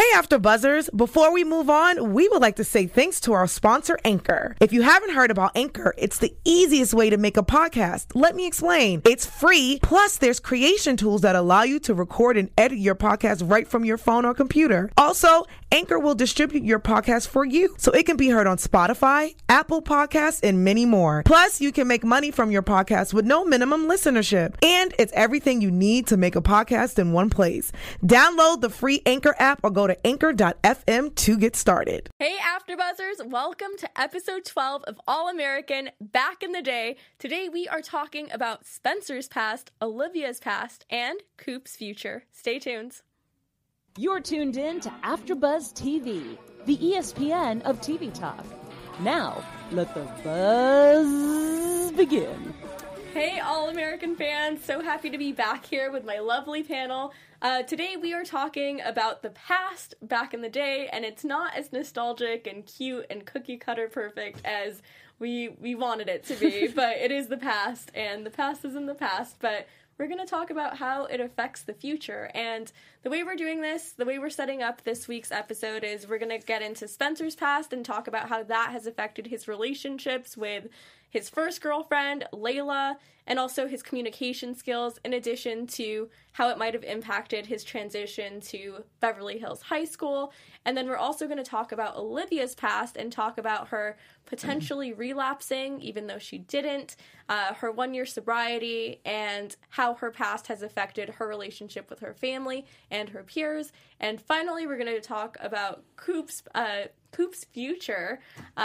Hey, After Buzzers. Before we move on, we would like to say thanks to our sponsor, Anchor. If you haven't heard about Anchor, it's the easiest way to make a podcast. Let me explain. It's free, plus there's creation tools that allow you to record and edit your podcast right from your phone or computer. Also, Anchor will distribute your podcast for you, so it can be heard on Spotify, Apple Podcasts, and many more. Plus, you can make money from your podcast with no minimum listenership. And it's everything you need to make a podcast in one place. Download the free Anchor app or go to anchor.fm to get started. Hey AfterBuzzers, welcome to episode 12 of All American Back in the Day. Today we are talking about Spencer's past, Olivia's past, and Coop's future. Stay tuned. You're tuned in to AfterBuzz TV, the ESPN of TV talk. Now, let the buzz begin. Hey All-American fans, so happy to be back here with my lovely panel. Today we are talking about the past back in the day, and it's not as nostalgic and cute and cookie cutter perfect as we wanted it to be, but it is the past, and the past is in the past, but we're going to talk about how it affects the future. And the way we're doing this, the way we're setting up this week's episode is we're going to get into Spencer's past and talk about how that has affected his relationships with his first girlfriend, Layla, and also his communication skills, in addition to how it might have impacted his transition to Beverly Hills High School. And then we're also going to talk about Olivia's past and talk about her potentially relapsing, even though she didn't, her 1-year sobriety, and how her past has affected her relationship with her family and her peers. And finally, we're going to talk about Coop's future,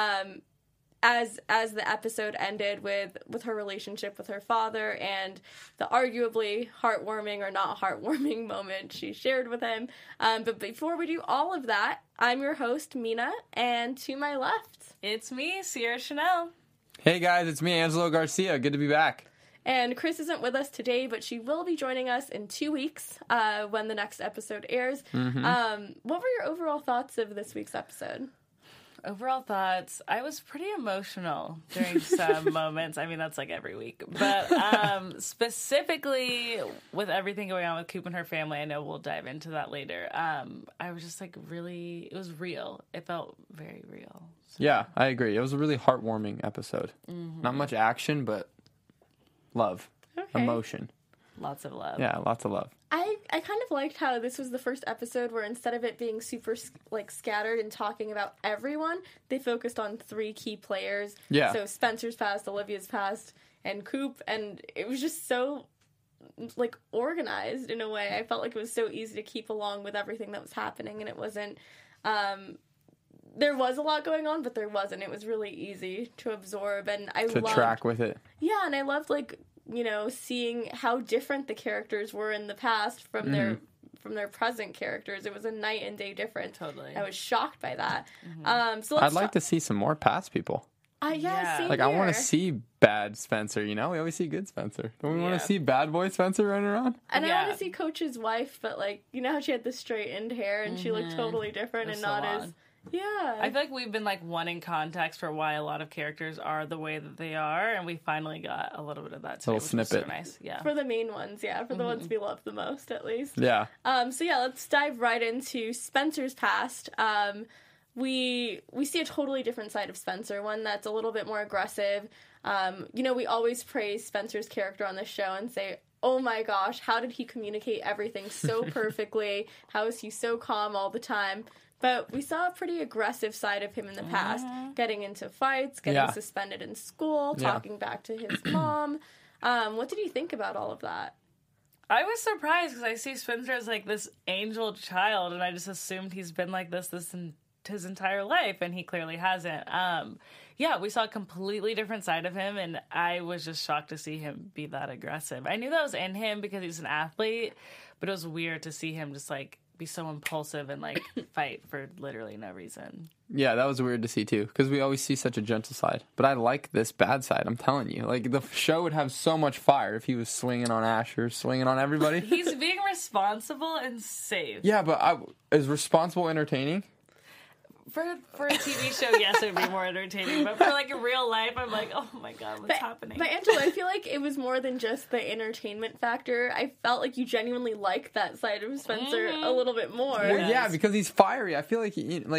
as the episode ended with her relationship with her father and the arguably heartwarming or not heartwarming moment she shared with him. But before we do all of that, I'm your host, Mina, and to my left, it's me, Sierra Chanel. Hey guys, it's me, Angelo Garcia. Good to be back. And Chris isn't with us today, but she will be joining us in 2 weeks when the next episode airs. Mm-hmm. What were your overall thoughts of this week's episode? Overall thoughts, I was pretty emotional during some moments. I mean, that's like every week. But specifically with everything going on with Coop and her family, I know we'll dive into that later. I was just like it was real. It felt very real. So. Yeah, I agree. It was a really heartwarming episode. Mm-hmm. Not much action, but love, emotion. Lots of love. Yeah, lots of love. I kind of liked how this was the first episode where instead of it being super scattered and talking about everyone, they focused on 3 key players. Yeah. So Spencer's past, Olivia's past, and Coop, and it was just so organized in a way. I felt like it was so easy to keep along with everything that was happening, and it wasn't. There was a lot going on, but there wasn't. It was really easy to absorb, and I loved track with it. Yeah, and I loved seeing how different the characters were in the past from their present characters. It was a night and day difference. Totally. I was shocked by that. Mm-hmm. So I'd like to see some more past people. Yeah. Same I want to see bad Spencer, We always see good Spencer. Don't we want to see bad boy Spencer running around? And I want to see Coach's wife, but how she had the straightened hair and she looked totally different and not as... Yeah. I feel like we've been wanting context for why a lot of characters are the way that they are, and we finally got a little bit of that today, little snippet. Was so nice. Yeah. For the main ones, for the ones we love the most, at least. Yeah. Let's dive right into Spencer's past. We see a totally different side of Spencer, one that's a little bit more aggressive. We always praise Spencer's character on this show and say, oh my gosh, how did he communicate everything so perfectly? How is he so calm all the time? But we saw a pretty aggressive side of him in the past, getting into fights, getting suspended in school, talking back to his mom. What did you think about all of that? I was surprised because I see Spencer as this angel child, and I just assumed he's been like this his entire life, and he clearly hasn't. We saw a completely different side of him, and I was just shocked to see him be that aggressive. I knew that was in him because he's an athlete, but it was weird to see him just be so impulsive and fight for literally no reason. Yeah, that was weird to see too, because we always see such a gentle side. But I like this bad side, I'm telling you. The show would have so much fire if he was swinging on Asher, swinging on everybody. He's being responsible and safe. Yeah, but is responsible entertaining? For a TV show, yes, it would be more entertaining. But for like in real life, I'm like, oh my god, what's happening? But Angela, I feel like it was more than just the entertainment factor. I felt like you genuinely liked that side of Spencer a little bit more. Well, yeah, because he's fiery. I feel like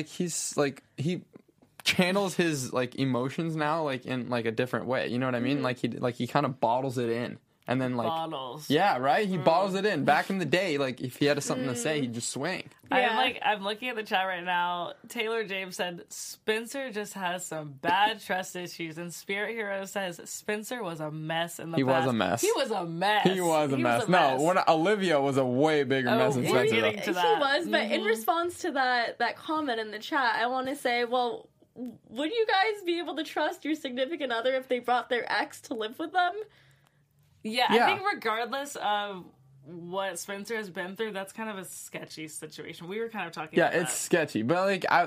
he channels his like emotions now like in like a different way. You know what I mean? Like he kind of bottles it in. And then like bottles. Yeah, right? He bottles it in. Back in the day, like if he had something to say, he'd just swing. Yeah. I'm looking at the chat right now. Taylor James said Spencer just has some bad trust issues, and Spirit Hero says Spencer was a mess in the past. He was a mess. He was a mess. He was a mess. No, Olivia was a way bigger mess than we're Spencer. getting though. to that. He was, but in response to that comment in the chat, I want to say, well, would you guys be able to trust your significant other if they brought their ex to live with them? Yeah, Yeah. I think regardless of what Spencer has been through, that's kind of a sketchy situation. We were kind of talking about it's sketchy. But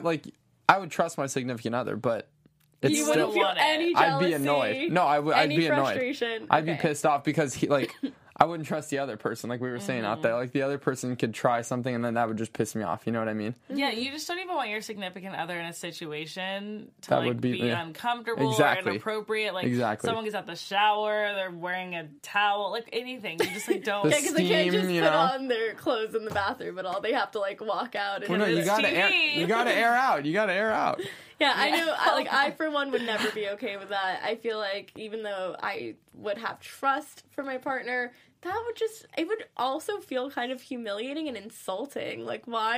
I would trust my significant other, but it's You still wouldn't feel any jealousy. I'd be annoyed. No, I'd any be annoyed. frustration. I'd be Okay. pissed off because he like I wouldn't trust the other person, like we were saying out there. Like the other person could try something and then that would just piss me off. You know what I mean? Yeah, you just don't even want your significant other in a situation to That like would be- yeah. uncomfortable Exactly. or inappropriate. Like Exactly. someone gets out the shower, they're wearing a towel, like anything. You just like don't. The Yeah, because they can't steam, just you put know? on their clothes in the bathroom at all. They have to like walk out. And Well, no, you It's gotta TV. you gotta air out. You gotta air out. Yeah, I know. I for one would never be okay with that. I feel like even though I would have trust for my partner, that would it would also feel kind of humiliating and insulting. Like, why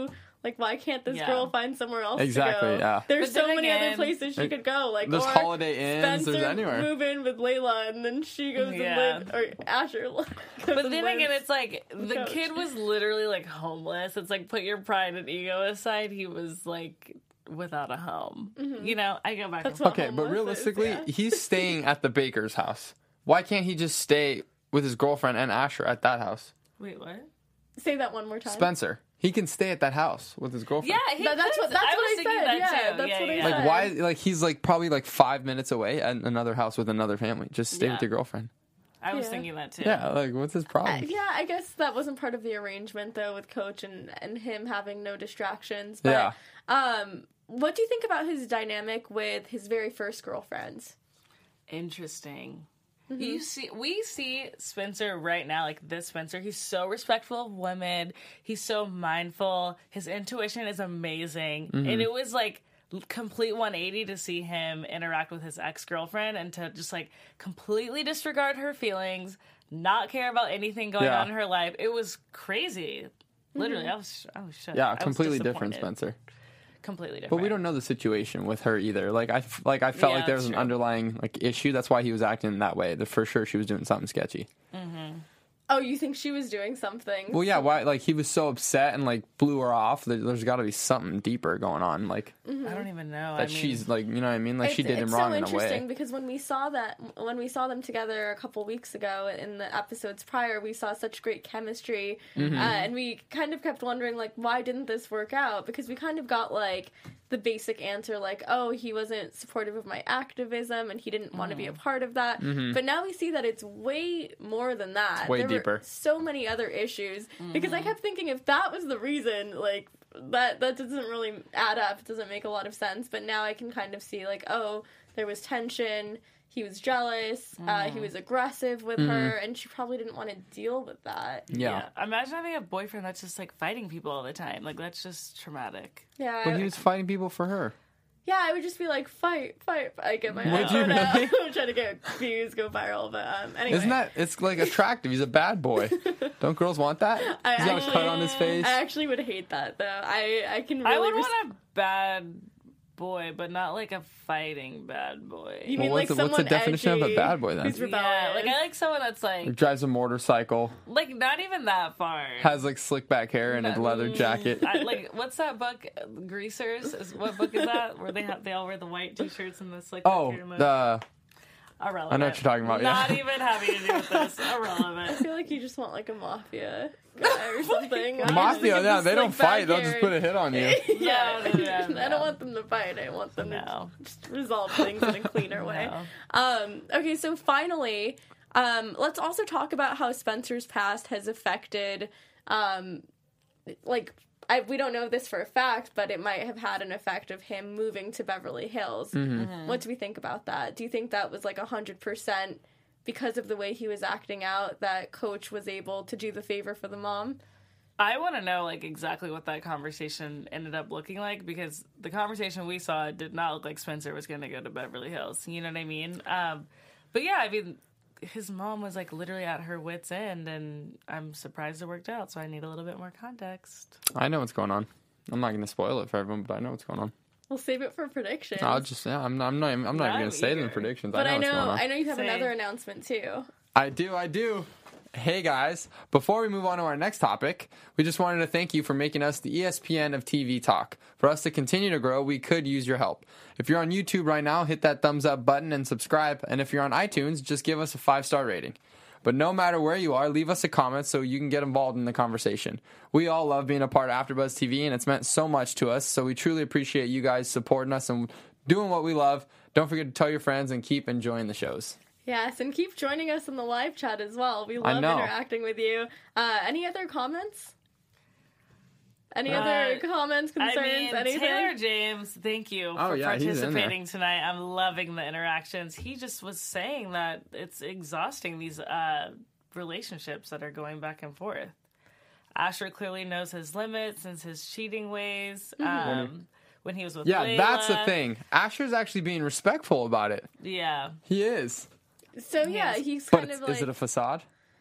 can't this Yeah. girl find somewhere else Exactly, to go? yeah. There's But so then many other again, places she could go. Like, There's or Holiday Inns, Spencer there's anywhere. move in with Layla, and then she goes Yeah. and live, or Asher. Goes But and then lives. again, it's like the Coach. kid was literally like homeless. It's like put your pride and ego aside. He was like without a home. You know, I go back. That's and what Okay, but homeless realistically, is, yeah. he's staying at the baker's house. Why can't he just stay with his girlfriend and Asher at that house? Wait, what? Say that one more time. Spencer, he can stay at that house with his girlfriend. Yeah, That's what I thinking said. that Yeah, too. that's what I Like said. why? Like he's like probably like 5 minutes away at another house with another family. Just stay Yeah. with your girlfriend. I was Yeah. thinking that too. Yeah, like what's his problem? Yeah, I guess that wasn't part of the arrangement though with Coach and him having no distractions. But what do you think about his dynamic with his very first girlfriends? Interesting. We see Spencer right now, like this Spencer. He's so respectful of women. He's so mindful. His intuition is amazing, and it was like complete 180 to see him interact with his ex-girlfriend and to just like completely disregard her feelings, not care about anything going Yeah. on in her life. It was crazy. Literally, I was shook. Yeah, I was completely different, disappointed. Spencer. Completely different. But we don't know the situation with her either. Like I felt Yeah, like there was that's an true. underlying like issue. That's why he was acting that way. For sure, she was doing something sketchy. Oh, you think she was doing something? Well, yeah. Why? Like he was so upset and like blew her off. There's got to be something deeper going on. Like I don't even know. that she's like, you know what I mean? Like she did him wrong so in a interesting way. because when we saw them together a couple weeks ago in the episodes prior, we saw such great chemistry, and we kind of kept wondering like, why didn't this work out? Because we kind of got like the basic answer like, oh, he wasn't supportive of my activism and he didn't want to be a part of that. But now we see that it's way more than that. It's way there deeper. Were so many other issues because I kept thinking if that was the reason, like that doesn't really add up. It doesn't make a lot of sense. But now I can kind of see like, oh, there was tension. He was jealous. He was aggressive with her, and she probably didn't want to deal with that. Yeah. Imagine having a boyfriend that's just like fighting people all the time. Like that's just traumatic. Yeah, But he was fighting people for her. yeah. I would just be like, fight. I get my Would you iPhone out. really? I'm trying to get views, go viral. But anyway, Isn't that? It's like attractive. He's a bad boy. Don't girls want that? He's got a cut on his face. I actually would hate that though. I can really. I would want a bad boy, but not like a fighting bad boy. You Well, mean like what's the someone definition of a edgy bad boy, then? Who's rebellious? Yeah, like I like someone that's like Drives a motorcycle, not even that far. has like slick back hair and a leather jacket. Like what's that book? Greasers. What book is that? Where they all wear the white t-shirts and the slick. Oh, back hair and the irrelevant. I know what you're talking about, yeah. Not even having to do with this. I Irrelevant. feel like you just want like a mafia guy or something. Like, mafia. just Yeah, get they the don't slick fight. back They'll hair just put a hit on you. Yeah, Yeah, I don't want them to fight. I want them No. to just resolve things in a cleaner way. No. Okay, so finally, let's also talk about how Spencer's past has affected, like we don't know this for a fact, but it might have had an effect of him moving to Beverly Hills. What do we think about that? Do you think that was like 100% because of the way he was acting out that Coach was able to do the favor for the mom? I want to know, like, exactly what that conversation ended up looking like, because the conversation we saw did not look like Spencer was going to go to Beverly Hills. You know what I mean? But yeah, I mean, his mom was, like, literally at her wit's end, and I'm surprised it worked out, so I need a little bit more context. I know what's going on. I'm not going to spoil it for everyone, but I know what's going on. We'll save it for predictions. I'm not even going to say them predictions. But I know what's going on. I know you have Same. another announcement too. I do. Hey guys, before we move on to our next topic, we just wanted to thank you for making us the ESPN of TV talk. For us to continue to grow, we could use your help. If you're on YouTube right now, hit that thumbs up button and subscribe. And if you're on iTunes, just give us a 5-star rating. But no matter where you are, leave us a comment so you can get involved in the conversation. We all love being a part of AfterBuzz TV, and it's meant so much to us, so we truly appreciate you guys supporting us and doing what we love. Don't forget to tell your friends and keep enjoying the shows. Yes, and keep joining us in the live chat as well. We love interacting with you. Any other comments? Any other comments, concerns, anything? Taylor James, thank you for he's in participating tonight. I'm loving the interactions. He just was saying that it's exhausting, these relationships that are going back and forth. Asher clearly knows his limits and his cheating ways. When he was with Layla. That's the thing. Asher's actually being respectful about it. Yeah. He is. So yeah, he's But kind of like. is it a facade?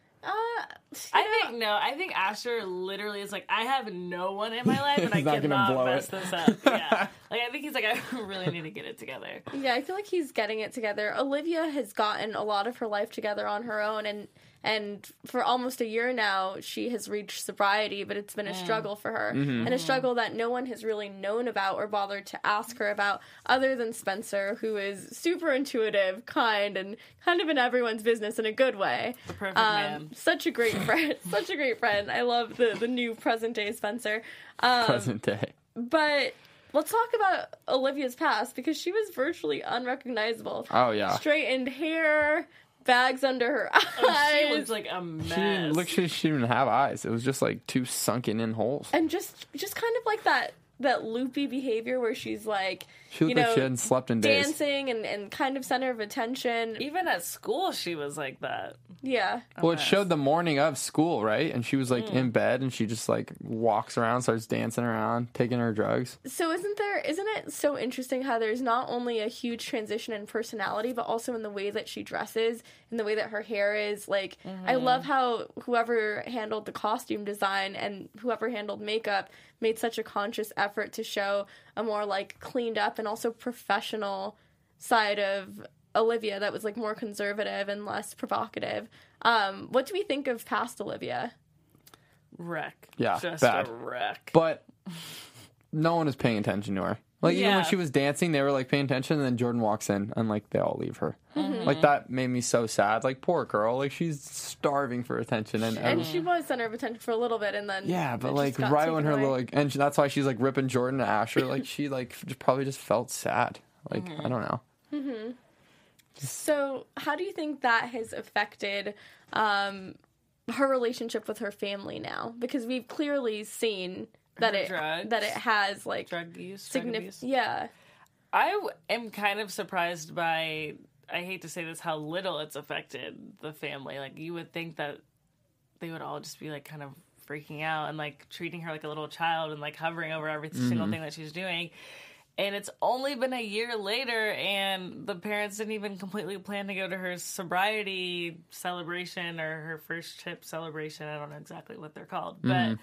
I think Asher literally is like, I have no one in my life and I He's not gonna blow cannot mess it. this up. Yeah. Like, I think he's like, I really need to get it together. Yeah, I feel like he's getting it together. Olivia has gotten a lot of her life together on her own, and for almost a year now, she has reached sobriety, but it's been a struggle for her. And a struggle that no one has really known about or bothered to ask her about, other than Spencer, who is super intuitive, kind, and kind of in everyone's business in a good way. The perfect man. Such a great friend. Such a great friend. I love the new present-day Spencer. Present day. But let's talk about Olivia's past, because she was virtually unrecognizable. Oh, yeah. Straightened hair, bags under her eyes. She looks like a mess. She didn't even have eyes. It was just like two sunken in holes. And just kind of like that loopy behavior where she's like, She looked like she hadn't slept in days. dancing and kind of center of attention. Even at school, she was like that. Yeah. Well, it showed the morning of school, right? And she was like in bed, and she just like walks around, starts dancing around, taking her drugs. So isn't it so interesting how there's not only a huge transition in personality, but also in the way that she dresses, in the way that her hair is. Like, I love how whoever handled the costume design and whoever handled makeup made such a conscious effort to show a more like cleaned up and also professional side of Olivia that was like more conservative and less provocative. What do we think of past Olivia? Wreck. Yeah, Just bad. a wreck. But no one was paying attention to her. Like, even Yeah. when she was dancing, they were like paying attention, and then Jordan walks in, and like they all leave her. Like, that made me so sad. Like, poor girl. Like, she's starving for attention, And she was center of attention for a little bit, and then yeah, but it like just got right taken when her away. little, like, and that's why she's like ripping Jordan to Asher. Like, she like probably just felt sad. Like, I don't know. So, how do you think that has affected her relationship with her family now? Because we've clearly seen that Her drugs. that it has like Drug use, drug abuse. Yeah, am kind of surprised by, I hate to say this, how little it's affected the family. Like, you would think that they would all just be like kind of freaking out and like treating her like a little child and like hovering over every single thing that she's doing. And it's only been a year later, and the parents didn't even completely plan to go to her sobriety celebration or her first trip celebration. I don't know exactly what they're called. But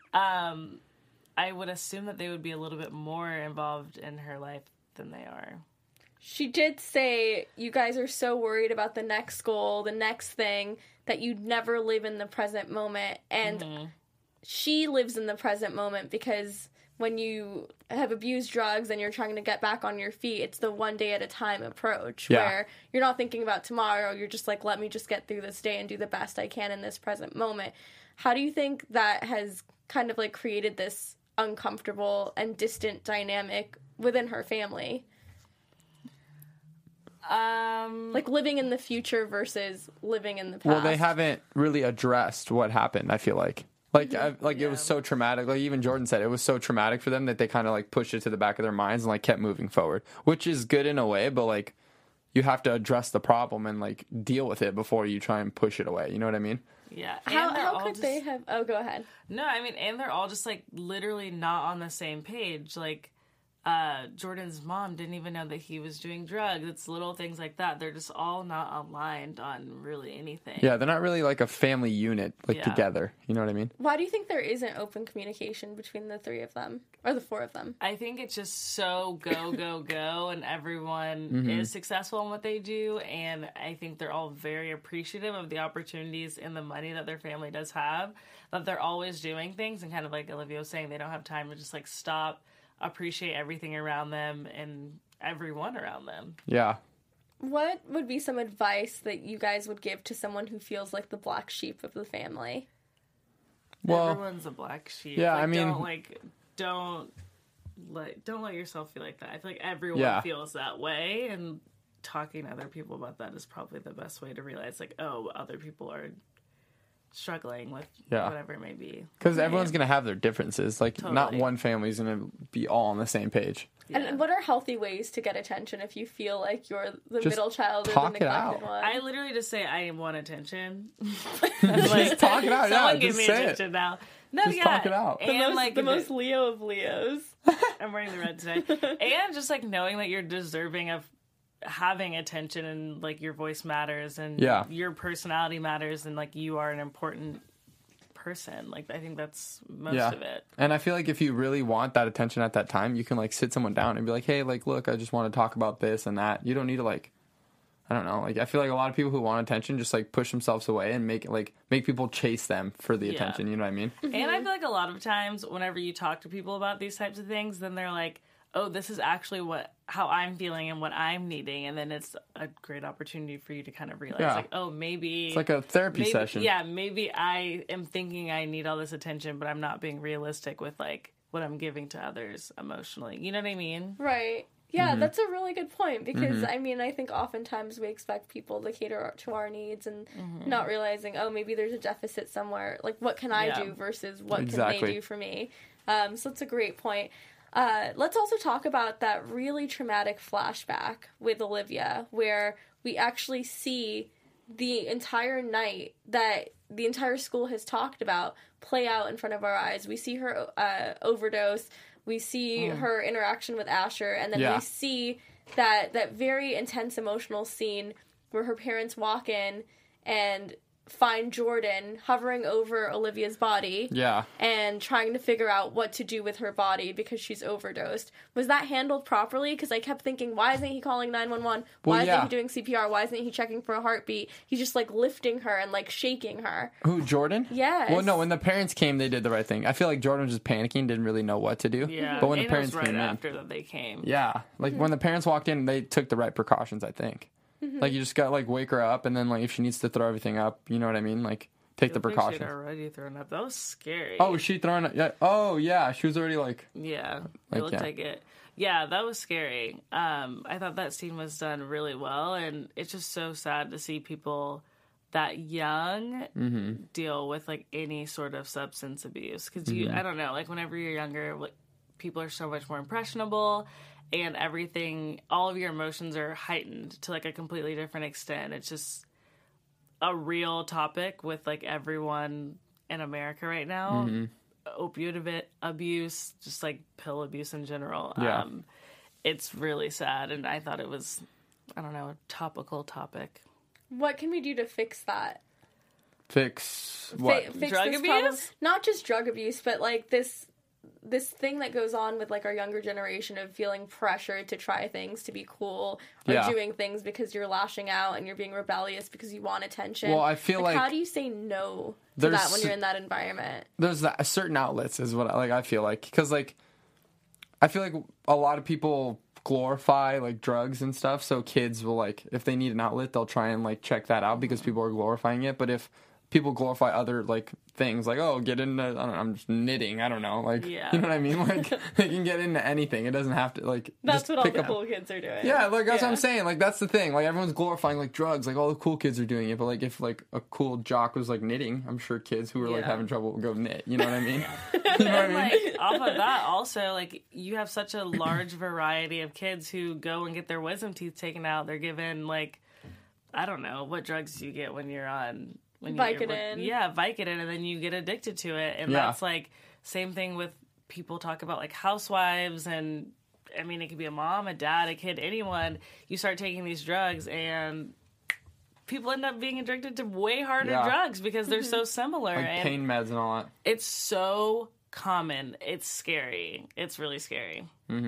I would assume that they would be a little bit more involved in her life than they are. she did say you guys are so worried about the next goal, the next thing, that you never live in the present moment. And she lives in the present moment because when you have abused drugs and you're trying to get back on your feet, it's the one day at a time approach where you're not thinking about tomorrow. You're just like, let me just get through this day and do the best I can in this present moment. How do you think that has kind of like created this uncomfortable and distant dynamic within her family? Like living in the future versus living in the past. Well, they haven't really addressed what happened, I feel like. Like, it was so traumatic. Like, even Jordan said, it was so traumatic for them that they kind of, like, pushed it to the back of their minds and, like, kept moving forward. Which is good in a way, but, like, you have to address the problem and, like, deal with it before you try and push it away. You know what I mean? Yeah. How could they have... Oh, go ahead. No, I mean, and they're all just, like, literally not on the same page. Like, Jordan's mom didn't even know that he was doing drugs. It's little things like that. They're just all not aligned on really anything. Yeah, they're not really, like, a family unit, like, together. You know what I mean? Why do you think there isn't open communication between the three of them? Or the four of them? I think it's just so go, and everyone is successful in what they do, and I think they're all very appreciative of the opportunities and the money that their family does have, that they're always doing things, and kind of like Olivia was saying, they don't have time to just, like, stop, appreciate everything around them, and everyone around them. Yeah. What would be some advice that you guys would give to someone who feels like the black sheep of the family? Well, everyone's a black sheep. Yeah, like, I mean... Don't let yourself feel like that. I feel like everyone feels that way, and talking to other people about that is probably the best way to realize, like, oh, other people are struggling with whatever it may be. Because everyone's going to have their differences. Like, not one family's going to be all on the same page. Yeah. And what are healthy ways to get attention if you feel like you're the middle child or the neglected one? I literally just say, I want attention. Just talk it out. Someone give me attention now. No, just talk it out. And the most Leo of Leos. I'm wearing the red today. And just, like, knowing that you're deserving of having attention, and, like, your voice matters, and your personality matters, and, like, you are an important person. Like, I think that's most of it. And I feel like if you really want that attention at that time, you can, like, sit someone down and be like, hey, like, look, I just want to talk about this and that. You don't need to, like, I don't know. Like, I feel like a lot of people who want attention just, like, push themselves away and make people chase them for the attention. You know what I mean? And I feel like a lot of times whenever you talk to people about these types of things, then they're like, oh, this is actually how I'm feeling and what I'm needing. And then it's a great opportunity for you to kind of realize, like, oh, maybe... It's like a therapy session. Yeah, maybe I am thinking I need all this attention, but I'm not being realistic with, like, what I'm giving to others emotionally. You know what I mean? Right. Yeah, that's a really good point, because, I mean, I think oftentimes we expect people to cater to our needs and not realizing, oh, maybe there's a deficit somewhere. Like, what can I do versus what can they do for me? So it's a great point. Let's also talk about that really traumatic flashback with Olivia, where we actually see the entire night that the entire school has talked about play out in front of our eyes. We see her overdose. We see her interaction with Asher, and then we see that very intense emotional scene where her parents walk in and find Jordan hovering over Olivia's body and trying to figure out what to do with her body because she's overdosed. Was that handled properly? Because I kept thinking, why isn't he calling 911? Why isn't he doing CPR? Why isn't he checking for a heartbeat? He's just, like, lifting her and, like, shaking her. Who, Jordan? Yes. Well, no, when the parents came, they did the right thing. I feel like Jordan was just panicking, didn't really know what to do. Yeah, but when the parents came in, after that they came. Yeah, like when the parents walked in, they took the right precautions, I think. Like, you just got to, like, wake her up, and then, like, if she needs to throw everything up, you know what I mean? Like, take the precautions. She'd already thrown up. That was scary. Oh, was she throwing up? Yeah. Oh, yeah. She was already, like... Yeah, it looked like it. Yeah, that was scary. I thought that scene was done really well, and it's just so sad to see people that young deal with, like, any sort of substance abuse. Because I don't know, like, whenever you're younger, like, people are so much more impressionable, and everything, all of your emotions are heightened to, like, a completely different extent. It's just a real topic with, like, everyone in America right now. Opioid abuse, just, like, pill abuse in general. Yeah. It's really sad, and I thought it was, I don't know, a topical topic. What can we do to fix that? Fix what? Fix drug this abuse? problem. Not just drug abuse, but, like, this thing that goes on with, like, our younger generation of feeling pressured to try things, to be cool, or doing things because you're lashing out and you're being rebellious because you want attention. Well, I feel like how do you say no to that when you're in that environment? There's certain outlets is what I feel like, because, like, I feel like a lot of people glorify, like, drugs and stuff, so kids will, like, if they need an outlet, they'll try and, like, check that out because people are glorifying it. But if people glorify other like things, like, oh, get into, I don't know, I'm just knitting, I don't know, like, Yeah. you know what I mean? Like, they can get into anything. It doesn't have to, like, That's just what all pick the up. cool kids are doing. Yeah, like, that's what I'm saying. Like, that's the thing. Like, everyone's glorifying, like, drugs. Like, all the cool kids are doing it. But, like, if, like, a cool jock was, like, knitting, I'm sure kids who are, like, Yeah. having trouble would go knit. You know what I mean? You know what I And, mean? like, off of that, also, like, you have such a large variety of kids who go and get their wisdom teeth taken out. They're given, like, I don't know, what drugs do you get when you're on... Vicodin. Yeah, Vicodin, and then you get addicted to it. And Yeah. that's, like, same thing with people talk about, like, housewives and... I mean, it could be a mom, a dad, a kid, anyone. You start taking these drugs, and people end up being addicted to way harder Yeah. drugs because they're so similar. Like, and pain meds and all that. it's so common. It's scary. It's really scary.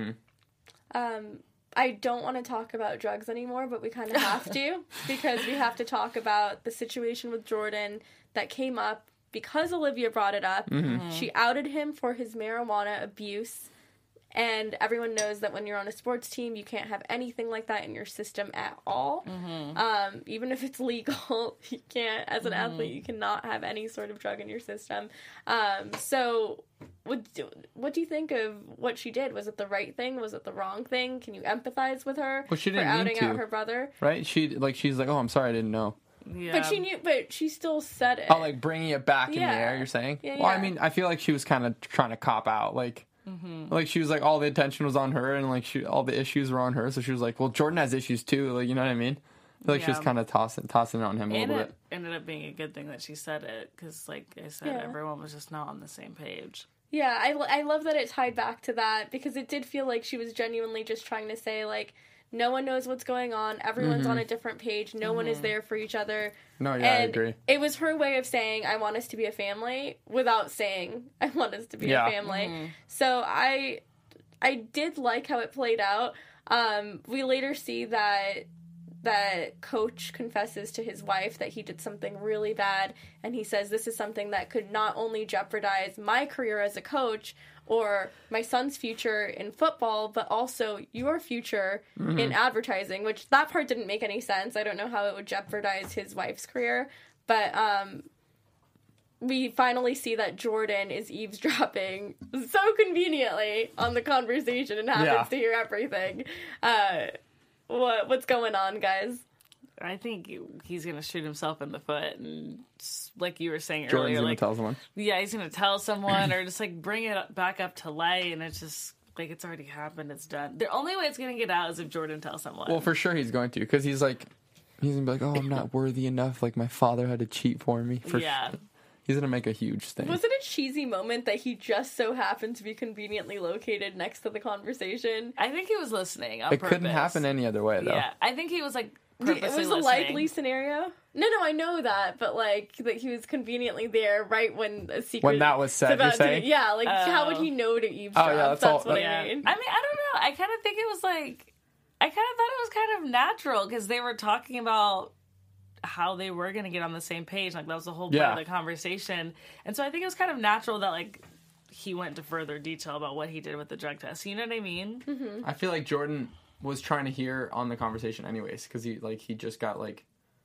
I don't want to talk about drugs anymore, but we kind of have to because we have to talk about the situation with Jordan that came up because Olivia brought it up. She outed him for his marijuana abuse. And everyone knows that when you're on a sports team, you can't have anything like that in your system at all. Even if it's legal, you can't, as an athlete, you cannot have any sort of drug in your system. So what do you think of what she did? Was it the right thing? Was it the wrong thing? Can you empathize with her Well, she for didn't mean outing to. out her brother? Right? She's like, oh, I'm sorry, I didn't know. Yeah. But she knew, but she still said it. Oh, like, bringing it back in the Yeah. air, you're saying? Yeah, Well, I yeah. mean, I feel like she was kind of trying to cop out, like... Like, she was like, all the attention was on her, and like, all the issues were on her, so she was like, well, Jordan has issues too, like, you know what I mean? I feel like she was Yeah. kind of tossing it on him a And little it bit. ended up being a good thing that she said it because, like I said, Yeah. everyone was just not on the same page. Yeah, I love that it tied back to that because it did feel like she was genuinely just trying to say, like, no one knows what's going on. Everyone's on a different page. No one is there for each other. No, yeah, I and agree. it was her way of saying, I want us to be a family without saying, I want us to be Yeah. a family. So I did like how it played out. We later see that Coach confesses to his wife that he did something really bad, and he says this is something that could not only jeopardize my career as a coach or my son's future in football, but also your future in advertising, which that part didn't make any sense. I don't know how it would jeopardize his wife's career, but we finally see that Jordan is eavesdropping so conveniently on the conversation and happens Yeah. to hear everything. What's going on, guys? I think he's going to shoot himself in the foot. And like you were saying Jordan's earlier, gonna like, tell someone. yeah, he's going to tell someone or just like bring it back up to light. And it's just like, it's already happened. It's done. The only way it's going to get out is if Jordan tells someone. Well, for sure he's going to, because he's gonna be like, oh, I'm not worthy enough, like, my father had to cheat for me. For yeah. sure. He's gonna make a huge thing. Was it a cheesy moment that he just so happened to be conveniently located next to the conversation? I think he was listening on It purpose. couldn't happen any other way, though. Yeah. I think he was like It purposely was a listening. likely scenario. No, I know that, but like that he was conveniently there right when a secret When that was said, about you're saying? yeah, like how would Oh. he know to eavesdrop? Oh, yeah, that's that's all- what Yeah. I mean. I don't know. I kind of think it was like, I kind of thought it was kind of natural because they were talking about how they were going to get on the same page. Like, that was the whole point Yeah. of the conversation. And so I think it was kind of natural that, like, he went into further detail about what he did with the drug test. You know what I mean? Mm-hmm. I feel like Jordan was trying to hear on the conversation anyways, because he just got, like,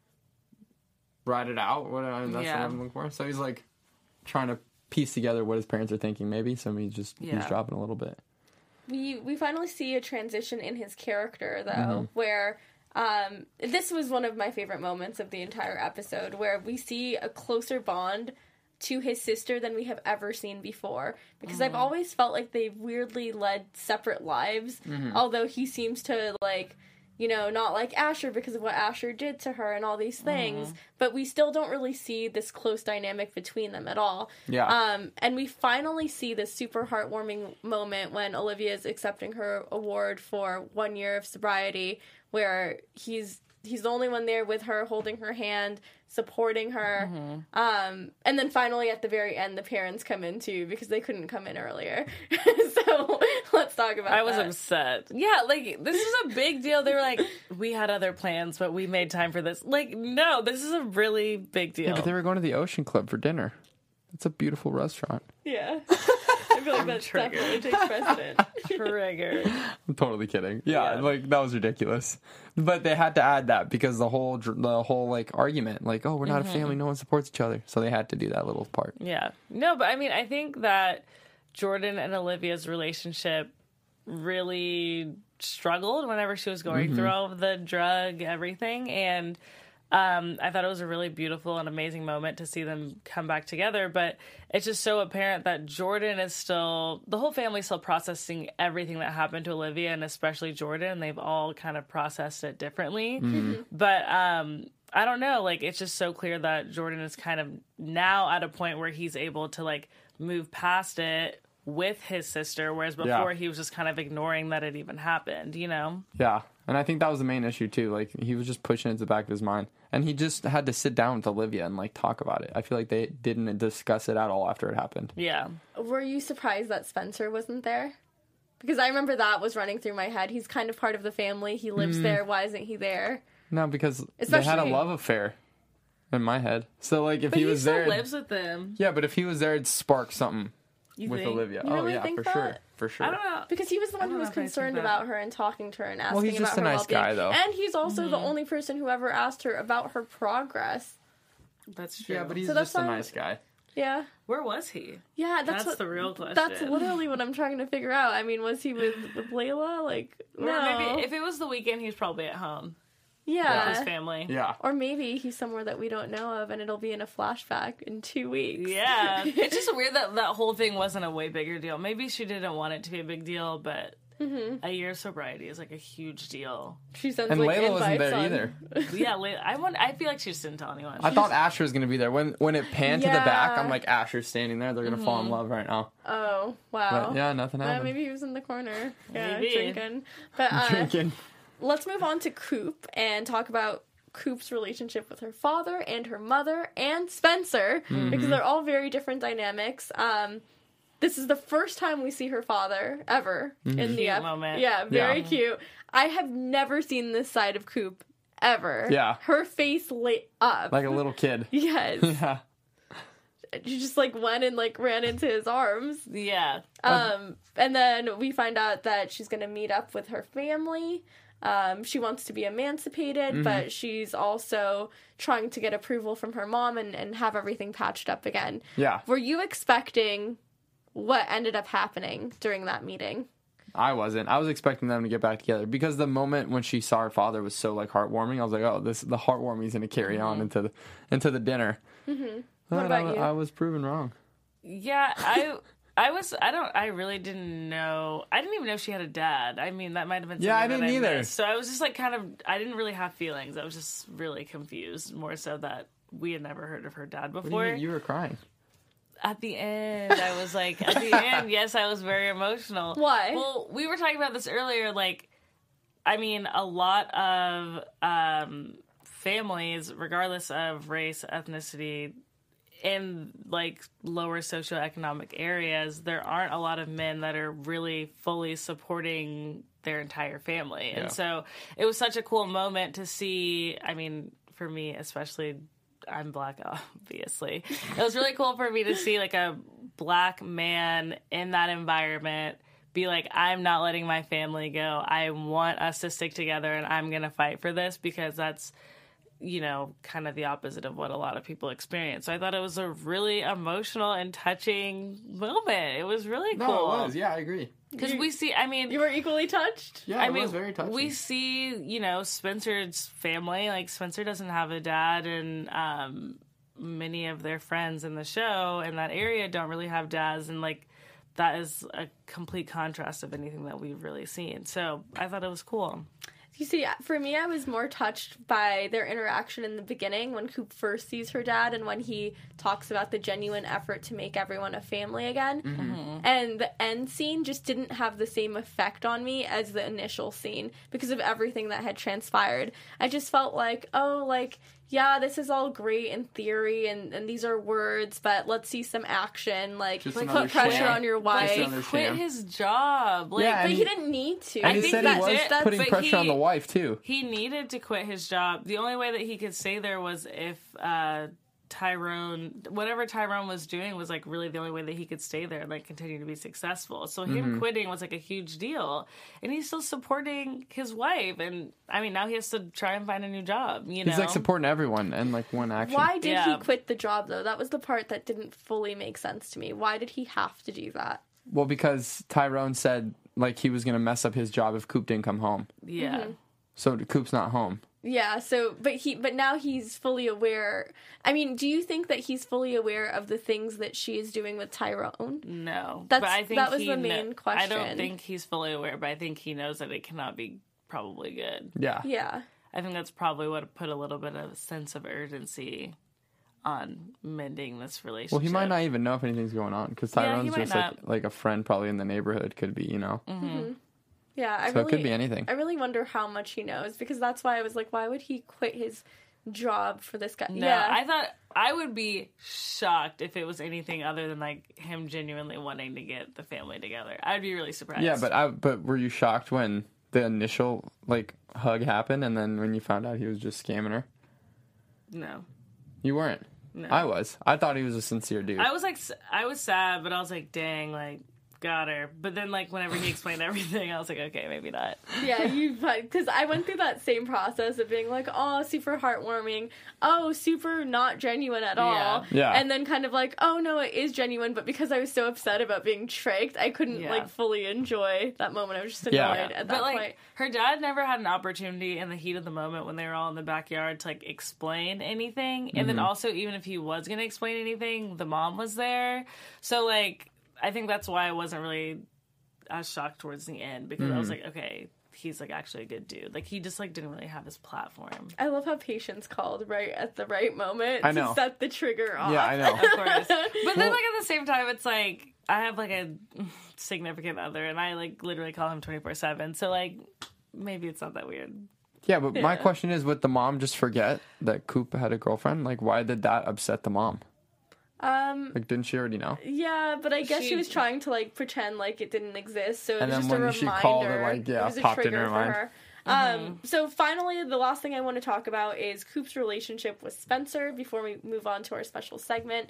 ratted out. That's Yeah. what I'm looking for. So he's, like, trying to piece together what his parents are thinking, maybe. So he's Yeah. dropping a little bit. We finally see a transition in his character, though, Mm-hmm. where this was one of my favorite moments of the entire episode, where we see a closer bond to his sister than we have ever seen before. Because I've always felt like they've weirdly led separate lives, although he seems to, like, you know, not like Asher because of what Asher did to her and all these things, but we still don't really see this close dynamic between them at all. Yeah. And we finally see this super heartwarming moment when Olivia is accepting her award for 1 year of sobriety, where he's the only one there with her, holding her hand, supporting her. And then finally at the very end, the parents come in too because they couldn't come in earlier. So let's talk about I was that. upset. Yeah, like, this is a big deal. They were like, we had other plans, but we made time for this. Like, no, this is a really big deal. Yeah, but they were going to the Ocean Club for dinner. It's a beautiful restaurant. Yeah. feel like that definitely takes precedent. Triggered. I'm totally kidding. Yeah, like that was ridiculous. But they had to add that because the whole like argument, like, oh, we're not a family, no one supports each other, so they had to do that little part. Yeah. No, but I mean, I think that Jordan and Olivia's relationship really struggled whenever she was going through all of the drug everything, and I thought it was a really beautiful and amazing moment to see them come back together. But it's just so apparent that Jordan is still, the whole family's still processing everything that happened to Olivia, and especially Jordan. They've all kind of processed it differently. But I don't know, like, it's just so clear that Jordan is kind of now at a point where he's able to like move past it with his sister, whereas before he was just kind of ignoring that it even happened, you know? Yeah, and I think that was the main issue too. Like, he was just pushing it to the back of his mind, and he just had to sit down with Olivia and like talk about it. I feel like they didn't discuss it at all after it happened. Yeah. Were you surprised that Spencer wasn't there? Because I remember that was running through my head. He's kind of part of the family. He lives there. Why isn't he there? No, because they had a love affair in my head. So like, if he was there, lives with them. yeah, but if he was there, it'd spark something with think? Olivia. You really oh yeah, think for that? sure, for sure. I don't know. Because he was the one who don't was know if I think concerned that. about her and talking to her and asking he's just about a her nice well-being. guy, though. And he's also the only person who ever asked her about her progress. That's true. Yeah, but he's So that's just a why- nice guy. Yeah. Where was he? Yeah, That's the real question. That's literally what I'm trying to figure out. I mean, was he with Layla? Like, Or no. maybe if it was the weekend, he's probably at home with yeah. his family. Yeah. Or maybe he's somewhere that we don't know of and it'll be in a flashback in 2 weeks. Yeah. It's just weird that that whole thing wasn't a way bigger deal. Maybe she didn't want it to be a big deal, but a year of sobriety is like a huge deal. She sends And like Layla wasn't invites there on. either. Yeah, I feel like she just didn't tell anyone. I thought Asher was gonna be there. When it panned to the back, Yeah. I'm like, Asher's standing there. They're gonna fall in love right now. Oh, wow. But yeah, nothing happened. Maybe he was in the corner. Yeah, Maybe. drinking. But Drinking. let's move on to Coop and talk about Coop's relationship with her father and her mother and Spencer, because they're all very different dynamics. This is the first time we see her father ever in the Cute moment. Yeah, very Yeah. cute. I have never seen this side of Coop ever. Yeah. Her face lit up. Like a little kid. Yes. Yeah. She just like went and like ran into his arms. Yeah. And then we find out that she's going to meet up with her family. She wants to be emancipated, but she's also trying to get approval from her mom and have everything patched up again. Yeah. Were you expecting what ended up happening during that meeting? I wasn't. I was expecting them to get back together because the moment when she saw her father was so like heartwarming. I was like, oh, the heartwarming is going to carry on into the dinner. What about you? I was proven wrong. Yeah, I really didn't know. I didn't even know she had a dad. I mean, that might have been something I that didn't either. missed. So I was just like I didn't really have feelings. I was just really confused, more so that we had never heard of her dad What do before. you mean? You were crying. At the end, I was like, yes, I was very emotional. Why? Well, we were talking about this earlier. Like, I mean, a lot of families, regardless of race, ethnicity, in like lower socioeconomic areas, there aren't a lot of men that are really fully supporting their entire family. Yeah. And so it was such a cool moment to see. I mean, for me, especially, I'm black, obviously. It was really cool for me to see like a black man in that environment be like, I'm not letting my family go. I want us to stick together and I'm going to fight for this, because that's, you know, kind of the opposite of what a lot of people experience. So I thought it was a really emotional and touching moment. It was really cool. No, it was. Yeah, I agree. Because we see, I mean, You were equally touched? Yeah, it was very touching. we see, you know, Spencer's family. Like, Spencer doesn't have a dad, and many of their friends in the show in that area don't really have dads, and like that is a complete contrast of anything that we've really seen. So I thought it was cool. You see, for me, I was more touched by their interaction in the beginning when Coop first sees her dad and when he talks about the genuine effort to make everyone a family again. And the end scene just didn't have the same effect on me as the initial scene because of everything that had transpired. I just felt like, oh, like, yeah, this is all great in theory and these are words, but let's see some action. Like Just put another pressure sham. on your Just wife. another Quit sham. his job. Like, Yeah, But and he didn't need to. And he think said he that's was it, putting but pressure on the wife too. He needed to quit his job. The only way that he could stay there was if whatever Tyrone was doing was like really the only way that he could stay there and like continue to be successful. So him quitting was like a huge deal, and he's still supporting his wife. And I mean, now he has to try and find a new job. You know, He's like supporting everyone and like one action. Why did he quit the job though? That was the part that didn't fully make sense to me. Why did he have to do that? Well, because Tyrone said like he was gonna mess up his job if Coop didn't come home. Yeah. So Coop's not home. Yeah, so but now he's fully aware. I mean, do you think that he's fully aware of the things that she is doing with Tyrone? No. That was the he main question. I don't think he's fully aware, but I think he knows that it cannot be probably good. Yeah. Yeah. I think that's probably what put a little bit of a sense of urgency on mending this relationship. Well, he might not even know if anything's going on because Tyrone's just like a friend probably in the neighborhood could be, you know. Mm-hmm. Yeah, it could be anything. I really wonder how much he knows because that's why I was like, why would he quit his job for this guy? No, yeah, I thought I would be shocked if it was anything other than like him genuinely wanting to get the family together. I'd be really surprised. Yeah, but were you shocked when the initial like hug happened and then when you found out he was just scamming her? No. You weren't. No. I was. I thought he was a sincere dude. I was sad, but I was like, dang, like, got her. But then, like, whenever he explained everything, I was like, okay, maybe not. Yeah, because I went through that same process of being like, oh, super heartwarming, oh, super not genuine at all. Yeah. And then kind of like, oh, no, it is genuine, but because I was so upset about being tricked, I couldn't, like, fully enjoy that moment. I was just annoyed at that point. Her dad never had an opportunity in the heat of the moment when they were all in the backyard to, like, explain anything. And then also, even if he was going to explain anything, the mom was there. So, like, I think that's why I wasn't really as shocked towards the end because I was like, okay, he's like actually a good dude. Like he just like didn't really have his platform. I love how Patience called right at the right moment to set the trigger off. Yeah, I know. Of course. But then like at the same time, it's like I have like a significant other and I like literally call him 24/7. So like maybe it's not that weird. Yeah, but my question is, would the mom just forget that Coop had a girlfriend? Like, why did that upset the mom? Like, didn't she already know? Yeah, but I guess she was trying to like pretend like it didn't exist, so it was just a reminder. She called it, like, it was a popped in trigger her for mind. her. So finally, the last thing I want to talk about is Coop's relationship with Spencer before we move on to our special segment.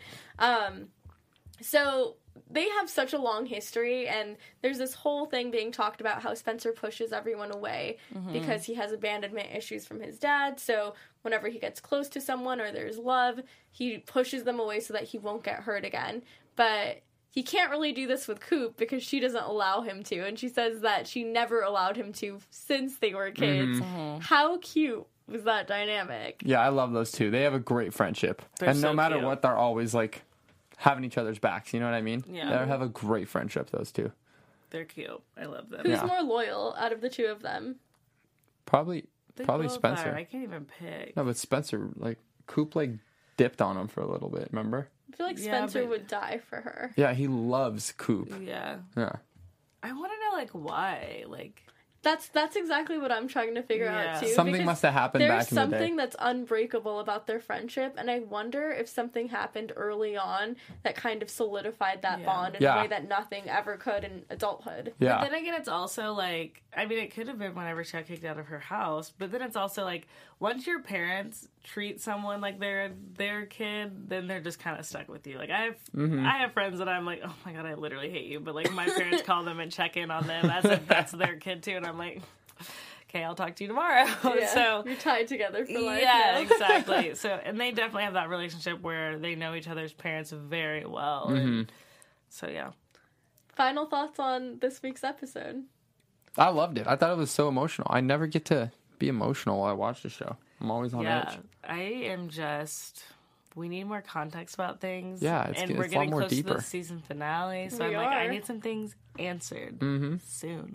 So they have such a long history, and there's this whole thing being talked about how Spencer pushes everyone away because he has abandonment issues from his dad. So whenever he gets close to someone or there's love, he pushes them away so that he won't get hurt again. But he can't really do this with Coop because she doesn't allow him to, and she says that she never allowed him to since they were kids. How cute was that dynamic? Yeah, I love those two. They have a great friendship. They're and no so matter cute. what, they're always like having each other's backs. You know what I mean? Yeah. They have a great friendship, those two. They're cute. I love them. Who's more loyal out of the two of them? Probably They probably both Spencer. are. I can't even pick. No, but Spencer, like, Coop, like, dipped on him for a little bit, remember? I feel like Yeah, Spencer but- would die for her. Yeah, he loves Coop. Yeah. Yeah. I want to know like why. Like That's exactly what I'm trying to figure Yeah. out too. Something because must have happened there's back in the day. something that's unbreakable about their friendship, and I wonder if something happened early on that kind of solidified that bond in a way that nothing ever could in adulthood. Yeah. But then again, it's also like, I mean, it could have been whenever she got kicked out of her house, but then it's also like, once your parents treat someone like they're their kid, then they're just kind of stuck with you. Like, I have friends that I'm like, oh my God, I literally hate you. But like, my parents call them and check in on them as if that's their kid too. And I'm like, okay, I'll talk to you tomorrow. Yeah, So you're tied together for life. yeah, now. exactly. So, and they definitely have that relationship where they know each other's parents very well. And so, yeah. Final thoughts on this week's episode? I loved it. I thought it was so emotional. I never get to be emotional while I watch the show. I'm always on edge. I am just. We need more context about things. Yeah, it's and a we're lot getting more close deeper. to the season finale, so We I'm like, I are. need some things answered soon.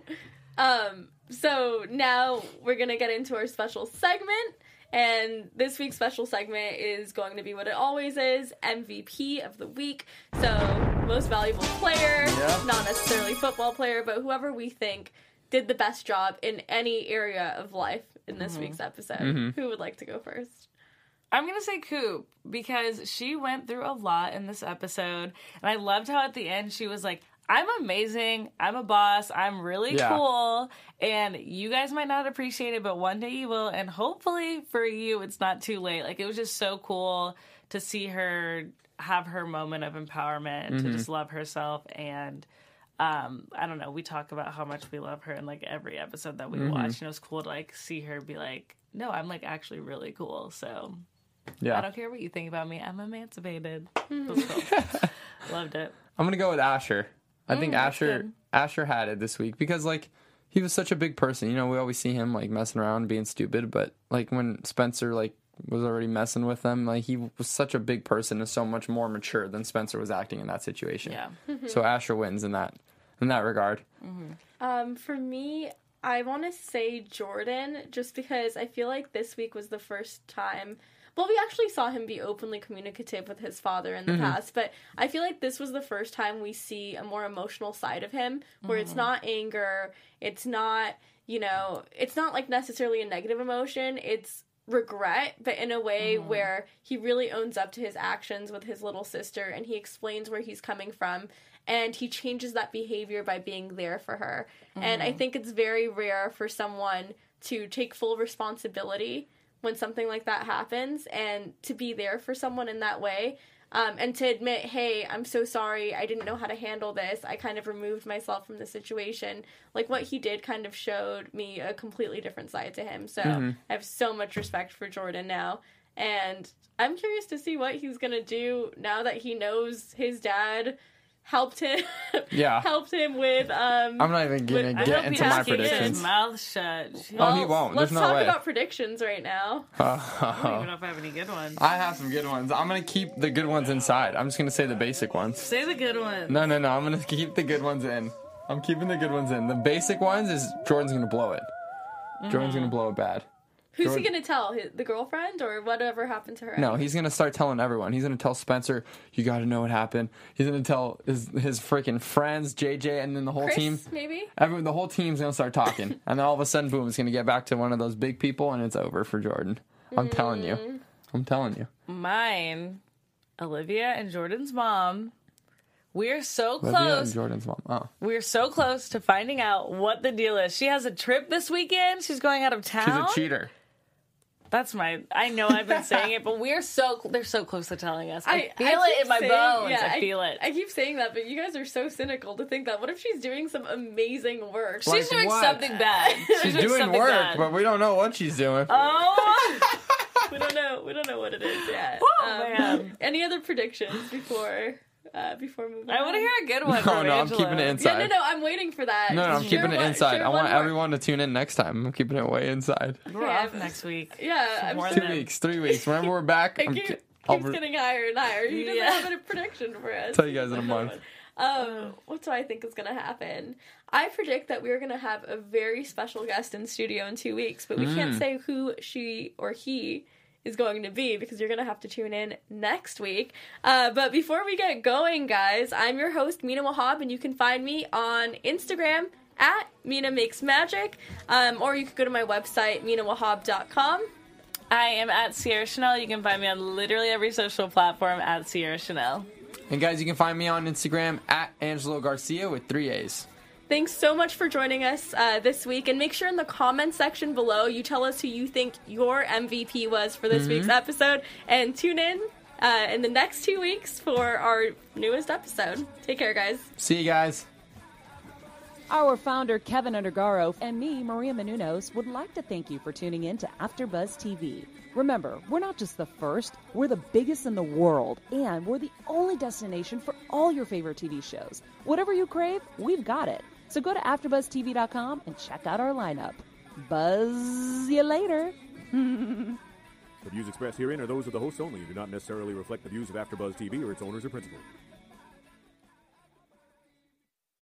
So now we're going to get into our special segment. And this week's special segment is going to be what it always is, MVP of the week. So, most valuable player, not necessarily football player, but whoever we think did the best job in any area of life in this week's episode. Who would like to go first? I'm going to say Coop because she went through a lot in this episode. And I loved how at the end she was like, I'm amazing. I'm a boss. I'm really cool. And you guys might not appreciate it, but one day you will. And hopefully for you, it's not too late. Like, it was just so cool to see her have her moment of empowerment, to just love herself. And I don't know, we talk about how much we love her in like every episode that we watch. And it was cool to like see her be like, no, I'm like actually really cool. So I don't care what you think about me. I'm emancipated. It was cool. Loved it. I'm going to go with Asher. I think Asher had it this week because, like, he was such a big person. You know, we always see him, like, messing around, being stupid. But, like, when Spencer, like, was already messing with them, like, he was such a big person and so much more mature than Spencer was acting in that situation. Yeah. So Asher wins in that regard. For me, I want to say Jordan, just because I feel like this week was the first time. Well, we actually saw him be openly communicative with his father in the past, but I feel like this was the first time we see a more emotional side of him, where it's not anger, it's not, you know, it's not like necessarily a negative emotion, it's regret, but in a way where he really owns up to his actions with his little sister, and he explains where he's coming from, and he changes that behavior by being there for her. And I think it's very rare for someone to take full responsibility when something like that happens, and to be there for someone in that way, and to admit, hey, I'm so sorry, I didn't know how to handle this, I kind of removed myself from the situation. Like, what he did kind of showed me a completely different side to him, so I have so much respect for Jordan now, and I'm curious to see what he's gonna do now that he knows his dad helped him with I'm not even going to get into my predictions. His mouth shut. Well, he won't. There's no way. Let's talk about predictions right now. I don't even know if I have any good ones. I have some good ones. I'm going to keep the good ones inside. I'm just going to say the basic ones. Say the good ones. No. I'm going to keep the good ones in. I'm keeping the good ones in. The basic ones is Jordan's going to blow it. Jordan's going to blow it bad. Who's he going to tell? The girlfriend or whatever happened to her? No, he's going to start telling everyone. He's going to tell Spencer, you got to know what happened. He's going to tell his freaking friends, JJ, and then the whole Chris, team. Maybe? The whole team's going to start talking. And then all of a sudden, boom, it's going to get back to one of those big people, and it's over for Jordan. I'm telling you. Mine, Olivia and Jordan's mom. We're so close. Olivia and Jordan's mom. Oh. We're so close to finding out what the deal is. She has a trip this weekend. She's going out of town. She's a cheater. I know I've been saying it, but they're so close to telling us. I feel it in my saying, bones. Yeah, I feel it. I keep saying that, but you guys are so cynical to think that. What if she's doing some amazing work? She's doing something bad. She's doing work, bad. but we don't know what she's doing. Oh! We don't know what it is yet. Man. Any other predictions before moving on? I want to hear a good one. No, I'm keeping it inside. Yeah, no, I'm waiting for that. No, I'm keeping it inside. I want everyone to tune in next time. I'm keeping it way inside. We're off next week. Yeah, I'm 2 weeks, 3 weeks. Whenever we're back, it keeps getting higher and higher. He doesn't have a prediction for us. Tell you guys in a month. What do I think is going to happen? I predict that we're going to have a very special guest in studio in 2 weeks, but we can't say who she or he is going to be because you're going to have to tune in next week. But before we get going, guys, I'm your host, Mina Wahab, and you can find me on Instagram at Mina Makes Magic, or you can go to my website, minawahab.com. I am at Sierra Chanel. You can find me on literally every social platform at Sierra Chanel. And guys, you can find me on Instagram at Angelo Garcia with 3 A's. Thanks so much for joining us this week, and make sure in the comments section below you tell us who you think your MVP was for this week's episode, and tune in the next 2 weeks for our newest episode. Take care, guys. See you guys. Our founder, Kevin Undergaro, and me, Maria Menounos, would like to thank you for tuning in to AfterBuzz TV. Remember, we're not just the first, we're the biggest in the world, and we're the only destination for all your favorite TV shows. Whatever you crave, we've got it. So go to AfterBuzzTV.com and check out our lineup. Buzz you later. The views expressed herein are those of the hosts only and do not necessarily reflect the views of AfterBuzz TV or its owners or principals.